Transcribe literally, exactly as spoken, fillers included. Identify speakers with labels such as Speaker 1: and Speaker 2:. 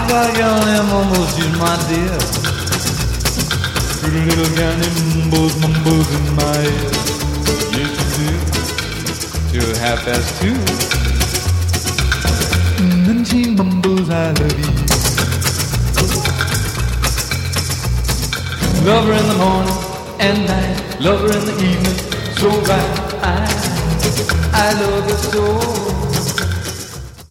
Speaker 1: got girl, I'm almost you, my dear. Pretty little girl, mumbles, mumbles in my ear. Yes, you do. Till half past two. And then she mumbles, I love you. Love her in the morning and night. Love her in the evening. So right, I, I love her so.